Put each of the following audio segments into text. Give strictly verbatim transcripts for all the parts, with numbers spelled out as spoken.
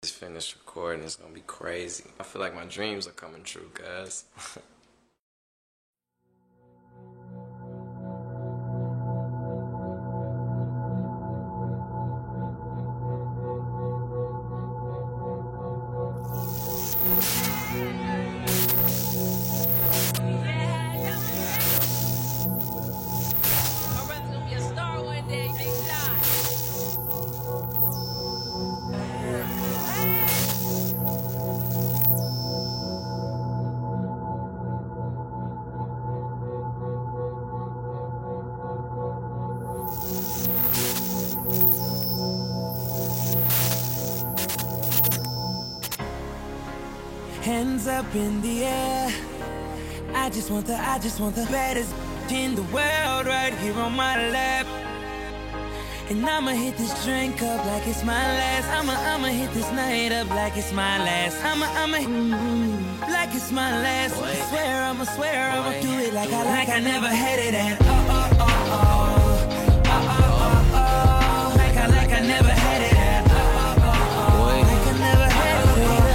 just finished recording. It's gonna be crazy. I feel like my dreams are coming true, guys. Hands up in the air. I just want the, I just want the baddest in the world right here on my lap. And I'ma hit this drink up like it's my last. I'ma, I'ma hit this night up like it's my last. I'ma, I'ma, mm, like it's my last. I swear, I'ma swear, I'ma do it like I, like I never had it at. Oh, oh, oh, oh, oh, oh, oh, oh, like I, like I never had it at. Oh, oh, oh, oh, like I never had it at.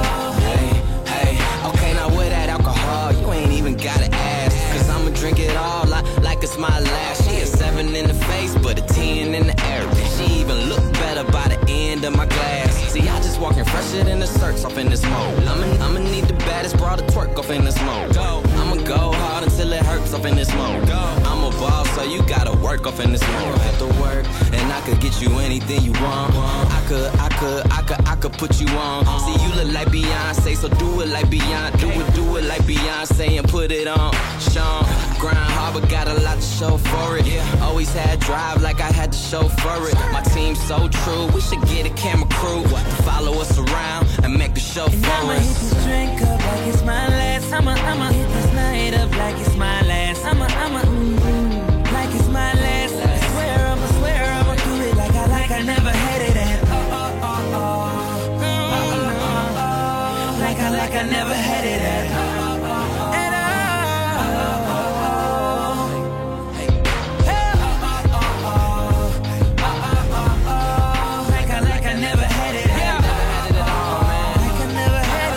You ain't even gotta ask, cause I'ma drink it all like, like it's my last. She a seven in the face, but a ten in the air. She even look better by the end of my glass. See, I just walking fresher than the search off in this mode. I'ma, I'ma need the baddest broad to twerk off in this mode. I'ma go hard until it hurts off in this mode. I'm a boss, so you gotta work off in this mode. Have to work, and I could get you anything you want. I could, I could, I could, I could put you on. See, you look like Beyonce, so do it like Beyonce. Do it, do it like Beyonce and put it on. Sean, grind hard, but got a lot to show for it. Always had drive like I had to show for it. My team's so true, we should get a camera crew to follow us around and make a show and for I'ma us. hit this drink up like it's my last. I'ma, I'ma hit this night up like it's my last. I'ma, I'ma, mm, like it's my last. I swear, I'ma swear, I'ma do it like I, like I never had it at. Oh, oh, oh, oh, oh, oh, oh, like I, like I never had it at. Oh, oh, oh, at all. Hey, oh, oh, oh, oh, oh, oh, oh, like I, like I never had it at. Like I never had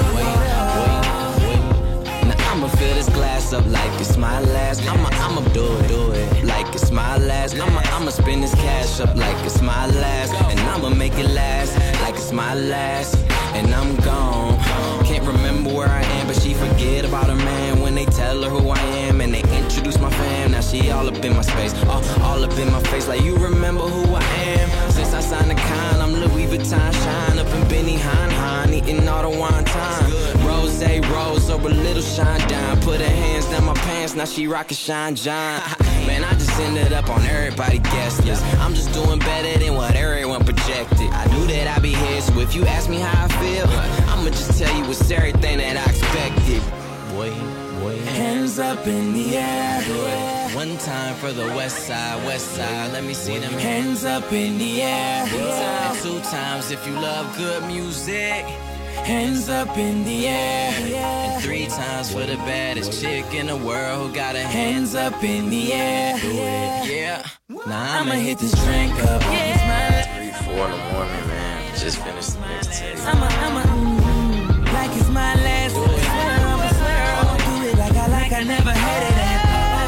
it at. Now I'ma fill this glass up like it's my last. I'ma, I'ma do it, do it like it's my last. I'ma, I'ma spend this cash up like it's my last, and I'ma make it last like it's my last. And I'm gone. Can't remember where I am, but she forget about her man when they tell her who I am and they introduce my fam. Now she all up in my space, all, all up in my face like you remember who I am. Since I signed the con, I'm Louis Vuitton shine up in Benny Hine Hine, eating all the wine time. Rose, rose over little shine down. Put her hands down my pants, now she rockin' Shine John. Man, I just ended up on everybody guest list. I'm just doing better than what everyone projected. I knew that I'd be here, so if you ask me how I feel, I'ma just tell you it's everything that I expected. Boy, boy. Hands up in the air. One time for the west side, west side. Let me see them Hands up in the air. And two times if you love good music. Hands up in the air. And three times for the baddest chick in the world who got her hands Hands up in the air. Yeah. Nah, I'ma hit this drink up. Yeah. Three, four in the morning, man. Just finished the mixtape. I'ma, I'ma, mm, like it's my last. I swear, I'ma swear, I'ma do it like I, like I never had it at.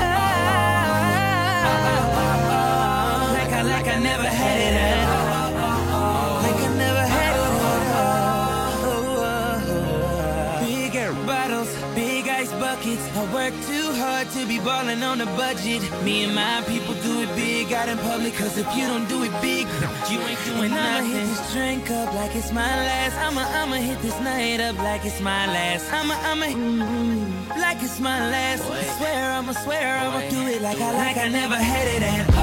Like I, like I never had it at. Like I never had it at. Big air bottles, big ice buckets. I work too hard to be ballin' on a budget. Me and my people do it big out in public, cause if you don't do it big, you ain't doing nothing. I'ma hit this drink up like it's my last. I'ma, I'ma hit this night up like it's my last. I'ma, I'ma, mm, like it's my last. I swear, I'ma swear, I'ma do it like I, like I never had it at.